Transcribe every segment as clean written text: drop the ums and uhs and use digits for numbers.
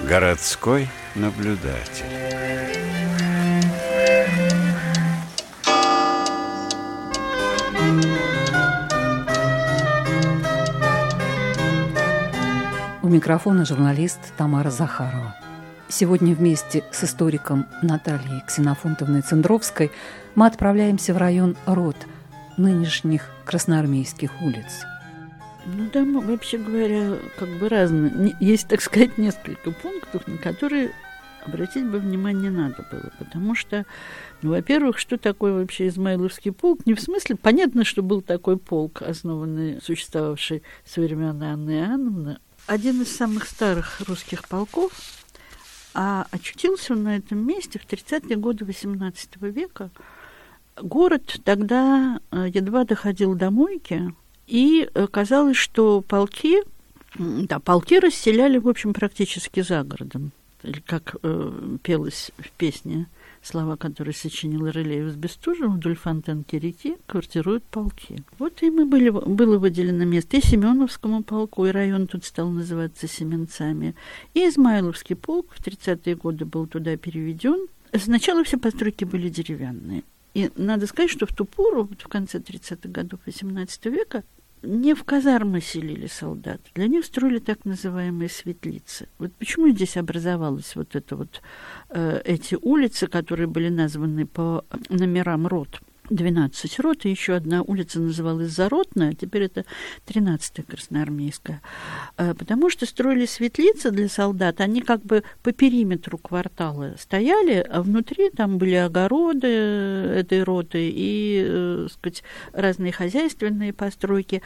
Городской наблюдатель. У микрофона журналист Тамара Захарова. Сегодня вместе с историком Натальей Ксенофонтовной Цендровской мы отправляемся в район Рот, нынешних красноармейских улиц. Ну да, вообще говоря, как бы разные. Есть, так сказать, несколько пунктов, на которые обратить бы внимание надо было. Потому что, во-первых, что такое вообще Измайловский полк? Не в смысле, понятно, что был такой полк, основанный, существовавший с времен Анны Иоанновны. Один из самых старых русских полков, а очутился он на этом месте в 30-е годы XVIII века. Город тогда едва доходил до Мойки, и казалось, что полки расселяли, в общем, практически за городом. Или как пелось в песне, слова, которые сочинил Рылеев с Бестужевым, вдоль Фонтанки реки квартируют полки. Вот им и было выделено место и Семеновскому полку, и район тут стал называться Семенцами. И Измайловский полк в 30-е годы был туда переведен. Сначала все постройки были деревянные. И надо сказать, что в ту пору, вот в конце 30-х годов XVIII века, не в казармы селили солдат. Для них строили так называемые светлицы. Вот почему здесь образовалась вот это вот эти улицы, которые были названы по номерам рот. 12 рот, и еще одна улица называлась Заротная, а теперь это 13-я Красноармейская. Потому что строили светлицы для солдат, они как бы по периметру квартала стояли, а внутри там были огороды этой роты и, сказать, разные хозяйственные постройки.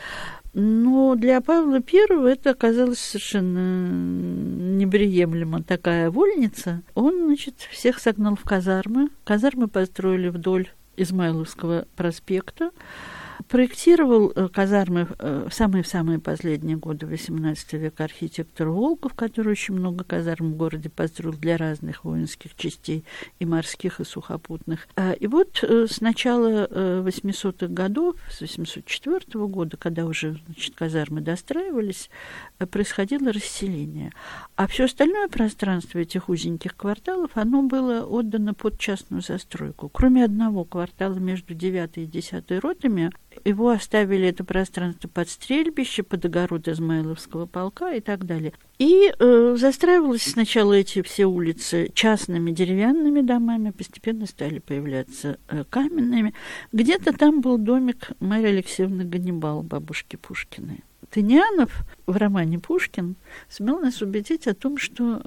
Но для Павла I это оказалось совершенно неприемлемо. Такая вольница. Он, значит, всех согнал в казармы. Казармы построили вдоль Измайловского проспекта, проектировал казармы в самые последние годы XVIII века архитектор Волков, который очень много казарм в городе построил для разных воинских частей, и морских, и сухопутных. И вот с начала 800-х годов, с 804 года, когда уже, значит, казармы достраивались, происходило расселение. А все остальное пространство этих узеньких кварталов, оно было отдано под частную застройку. Кроме одного квартала между 9-й и 10-й ротами, его оставили, это пространство, под стрельбище, под огород Измайловского полка и так далее. И застраивались сначала эти все улицы частными деревянными домами, постепенно стали появляться каменными. Где-то там был домик Марии Алексеевны Ганнибал, бабушки Пушкиной. Тынянов в романе «Пушкин» сумел нас убедить в том,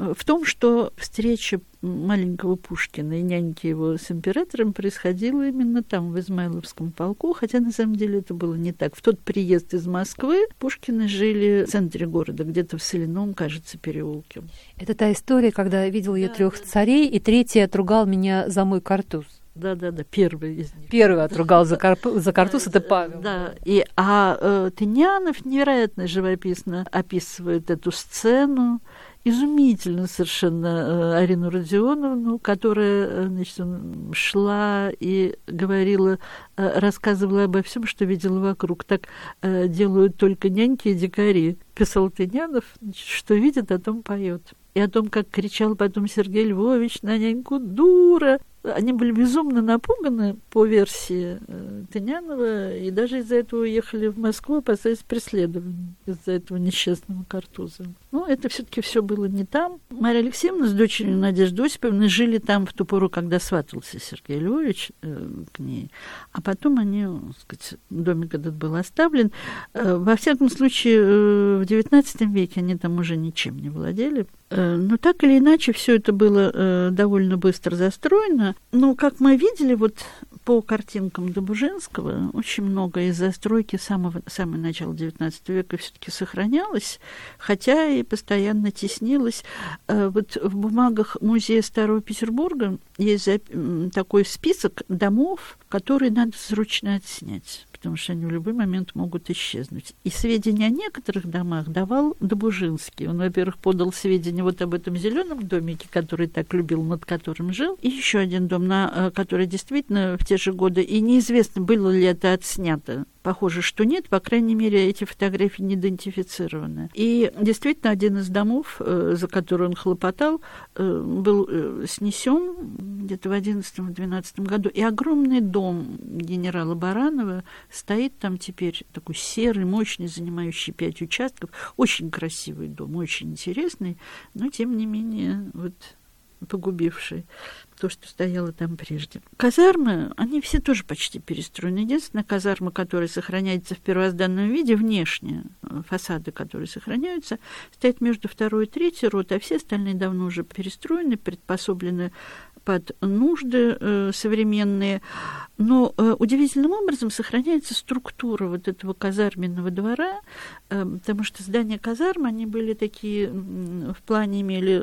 что встреча маленького Пушкина и няньки его с императором происходила именно там, в Измайловском полку, хотя на самом деле это было не так. В тот приезд из Москвы Пушкины жили в центре города, где-то в Соляном, кажется, переулке. Это та история, когда видел я 3 царей, и третий отругал меня за мой картуз. Да, первый из них. Первый отругал за картуз, это Павел. Да, Тынянов невероятно живописно описывает эту сцену, изумительно совершенно Арину Родионовну, которая, значит, шла и говорила, рассказывала обо всем, что видела вокруг. Так делают только няньки и дикари. Писал Тынянов, значит, что видит, о том поет. И о том, как кричал потом Сергей Львович на няньку «дура». Они были безумно напуганы, по версии Тынянова, и даже из-за этого уехали в Москву, опасаясь преследования из-за этого несчастного картуза. Но это все-таки все было не там. Мария Алексеевна с дочерью Надеждой Осиповной жили там в ту пору, когда сватался Сергей Львович к ней. А потом они, так сказать, домик этот был оставлен. Во всяком случае, в XIX веке они там уже ничем не владели. Но так или иначе, все это было довольно быстро застроено. Но, как мы видели, вот по картинкам Добужинского, очень много из застройки самого начала XIX века все-таки сохранялось, хотя и постоянно теснилось. Вот в бумагах Музея Старого Петербурга есть такой список домов, которые надо срочно отснять, потому что они в любой момент могут исчезнуть. И сведения о некоторых домах давал Добужинский. Он, во-первых, подал сведения вот об этом зеленом домике, который так любил, над которым жил, и еще один дом, на который действительно в те же годы, и неизвестно, было ли это отснято. Похоже, что нет, по крайней мере, эти фотографии не идентифицированы. И действительно, один из домов, за который он хлопотал, был снесен где-то в 11-12 году. И огромный дом генерала Баранова стоит там теперь, такой серый, мощный, занимающий 5 участков. Очень красивый дом, очень интересный, но, тем не менее, вот погубивший то, что стояло там прежде. Казармы, они все тоже почти перестроены. Единственная казарма, которая сохраняется в первозданном виде, внешне, фасады, которые сохраняются, стоят между 2 и 3 рот, а все остальные давно уже перестроены, приспособлены под нужды современные. Но удивительным образом сохраняется структура вот этого казарменного двора, потому что здания казарм, они были такие, в плане имели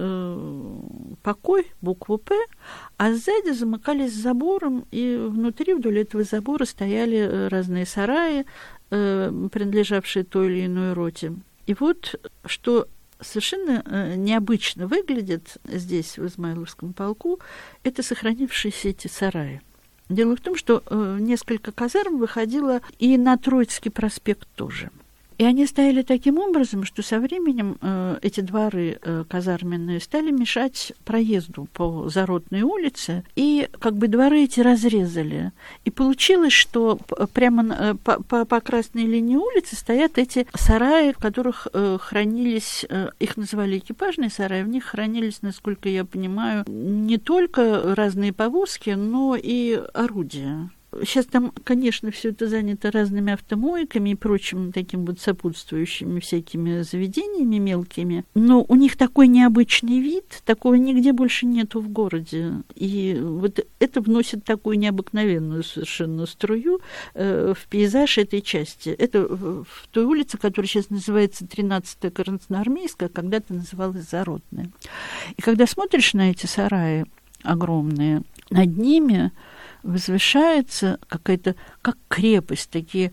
покой, букву «П», а сзади замыкались забором, и внутри вдоль этого забора стояли разные сараи, принадлежавшие той или иной роте. И вот что совершенно необычно выглядит здесь, в Измайловском полку, это сохранившиеся эти сараи. Дело в том, что несколько казарм выходило и на Троицкий проспект тоже. И они стояли таким образом, что со временем эти дворы казарменные стали мешать проезду по Зародной улице, и как бы дворы эти разрезали. И получилось, что прямо по красной линии улицы стоят эти сараи, в которых хранились, их называли экипажные сараи, в них хранились, насколько я понимаю, не только разные повозки, но и орудия. Сейчас там, конечно, все это занято разными автомойками и прочим таким вот сопутствующими всякими заведениями мелкими, но у них такой необычный вид, такого нигде больше нету в городе. И вот это вносит такую необыкновенную совершенно струю в пейзаж этой части. Это в той улице, которая сейчас называется 13-я Красноармейская, когда-то называлась Зародная. И когда смотришь на эти сараи огромные, над ними возвышается какая-то, как крепость, такие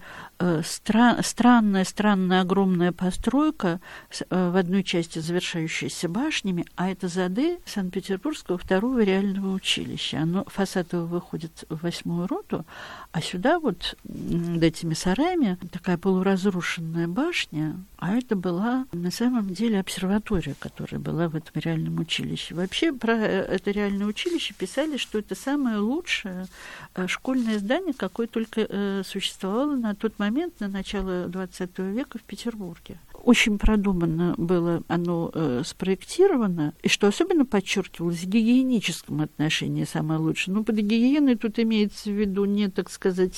странная огромная постройка, в одной части завершающаяся башнями, а это зады Санкт-Петербургского 2-го реального училища. Оно, фасад его выходит в 8-ю роту, а сюда вот этими сараями такая полуразрушенная башня, а это была на самом деле обсерватория, которая была в этом реальном училище. Вообще про это реальное училище писали, что это самое лучшее школьное здание, какое только существовало на тот момент, на начало XX века в Петербурге. Очень продуманно было оно спроектировано, и что особенно подчеркивалось, в гигиеническом отношении самое лучшее. Ну, под гигиеной тут имеется в виду не, так сказать,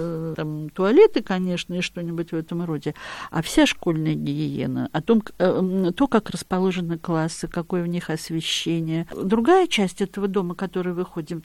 там, туалеты, конечно, и что-нибудь в этом роде, а вся школьная гигиена, о том, то, как расположены классы, какое в них освещение. Другая часть этого дома, который выходит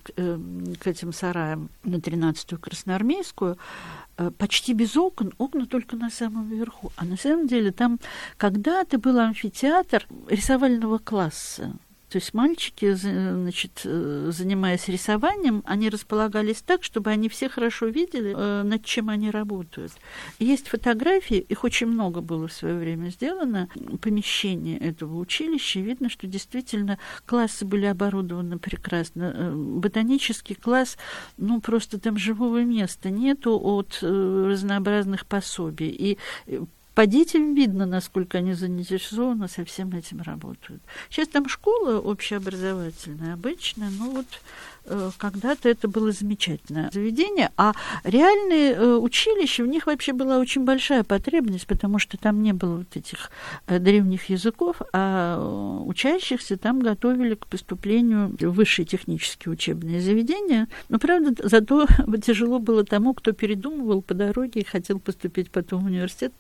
к этим сараям на 13-ю Красноармейскую, почти без окон, окна только на самом верху. А на самом деле там когда-то был амфитеатр рисовального класса. То есть мальчики, значит, занимаясь рисованием, они располагались так, чтобы они все хорошо видели, над чем они работают. И есть фотографии, их очень много было в свое время сделано, помещение этого училища. Видно, что действительно классы были оборудованы прекрасно. Ботанический класс, ну, просто там живого места нету от разнообразных пособий. И по детям видно, насколько они заинтересованы, со всем этим работают. Сейчас там школа общеобразовательная, обычная, но вот когда-то это было замечательное заведение, а реальные училища, у них вообще была очень большая потребность, потому что там не было вот этих древних языков, а учащихся там готовили к поступлению в высшие технические учебные заведения. Но, правда, зато тяжело было тому, кто передумывал по дороге и хотел поступить потом в университет, приходилось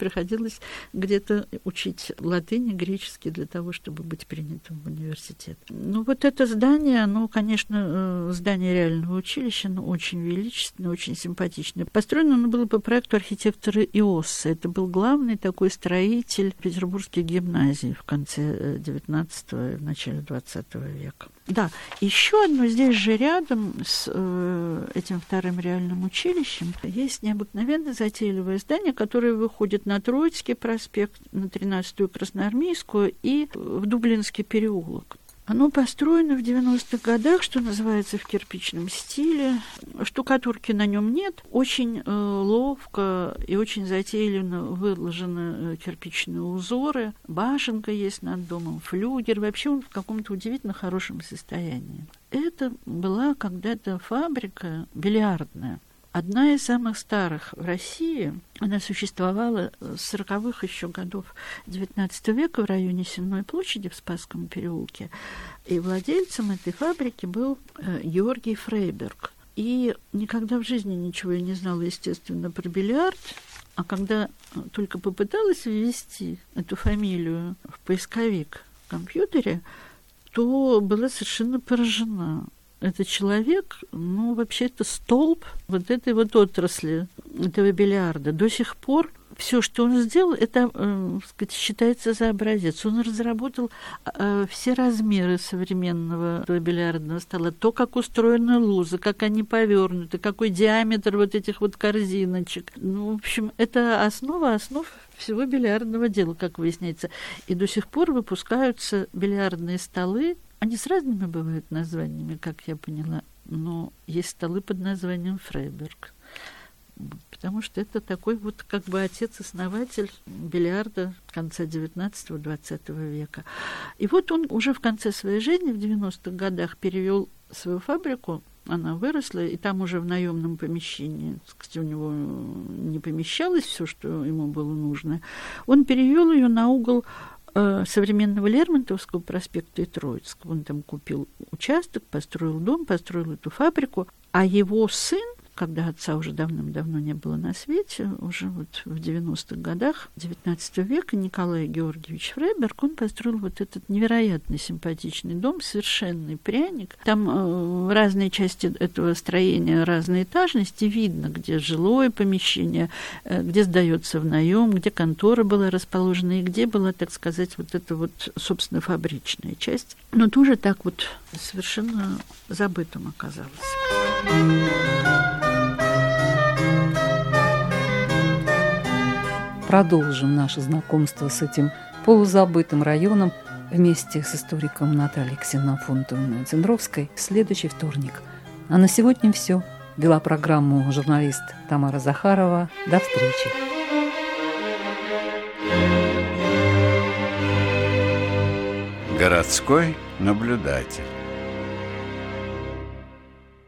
приходилось где-то учить латынь и греческий для того, чтобы быть принятым в университет. Ну, вот это здание, оно, конечно, здание реального училища, оно очень величественное, очень симпатичное. Построено оно было по проекту архитектора Иосса. Это был главный такой строитель петербургских гимназий в конце XIX и в начале XX века. Да, еще одно здесь же рядом с этим вторым реальным училищем есть необыкновенно затейливое здание, которое выходит на Троицкий проспект, на 13-ю Красноармейскую и в Дублинский переулок. Оно построено в 90-х годах, что называется, в кирпичном стиле. Штукатурки на нем нет. Очень ловко и очень затейливо выложены кирпичные узоры. Башенка есть над домом, флюгер. Вообще он в каком-то удивительно хорошем состоянии. Это была когда-то фабрика бильярдная. Одна из самых старых в России, она существовала с 40-х еще годов XIX века в районе Сенной площади в Спасском переулке. И владельцем этой фабрики был Георгий Фрейберг. И никогда в жизни ничего я не знала, естественно, про бильярд. А когда только попыталась ввести эту фамилию в поисковик в компьютере, то была совершенно поражена. Это человек, ну, вообще это столб вот этой вот отрасли, этого бильярда. До сих пор все, что он сделал, это, сказать, считается за образец. Он разработал все размеры современного бильярдного стола. То, как устроены лузы, как они повернуты, какой диаметр вот этих вот корзиночек. Ну, в общем, это основа основ всего бильярдного дела, как выясняется. И до сих пор выпускаются бильярдные столы. Они с разными бывают названиями, как я поняла, но есть столы под названием Фрейберг, потому что это такой вот как бы отец-основатель бильярда конца XIX-XX века. И вот он уже в конце своей жизни, в 90-х годах, перевел свою фабрику, она выросла, и там уже в наемном помещении, кстати, у него не помещалось все, что ему было нужно. Он перевел ее на угол современного Лермонтовского проспекта и Троицкого. Он там купил участок, построил дом, построил эту фабрику, а его сын, когда отца уже давным-давно не было на свете, уже вот в 90-х годах XIX века, Николай Георгиевич Фрейберг, он построил вот этот невероятно симпатичный дом, совершенный пряник. Там разные части этого строения, разные этажности, видно, где жилое помещение, где сдается в наем, где контора была расположена и где была, так сказать, вот эта вот, собственно, фабричная часть. Но тоже так вот совершенно забытым оказалось. Продолжим наше знакомство с этим полузабытым районом вместе с историком Натальей Ксенофонтовной Цендровской в следующий вторник. А на сегодня все. Вела программу журналист Тамара Захарова. До встречи. Городской наблюдатель.